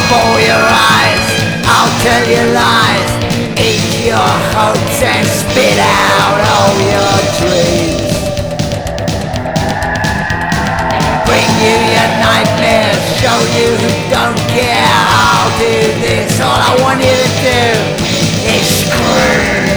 bore your eyes, I'll tell you lies, eat your hopes and spit out all your dreams. Bring you your nightmares, show you who don't care. I'll do this, all I want you to do is scream.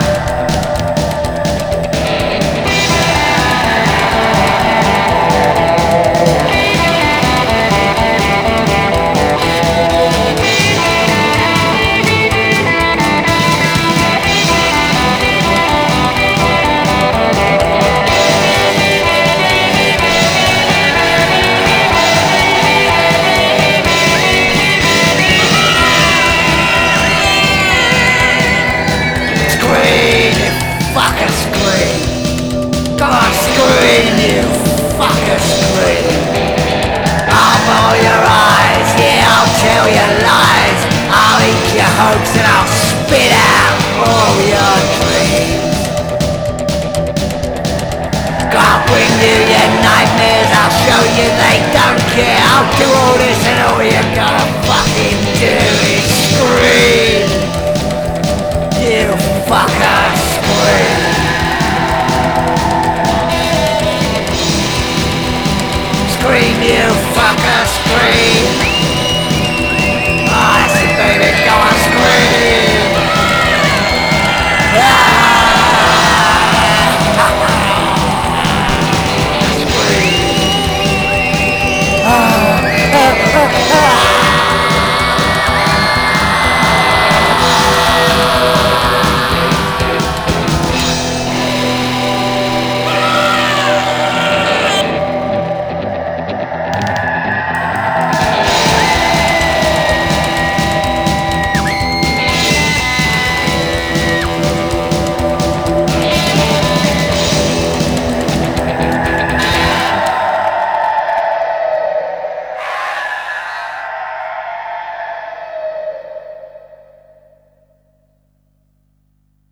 Fucker scream. Come on, scream, you fucker scream. I'll bore your eyes, yeah, I'll tell you lies, I'll eat your hopes and I'll spit out all your dreams. I'll bring you your nightmares, I'll show you they don't care. I'll do all this and all you gotta fucking do is scream. You fucker scream. Scream, you fucker, scream.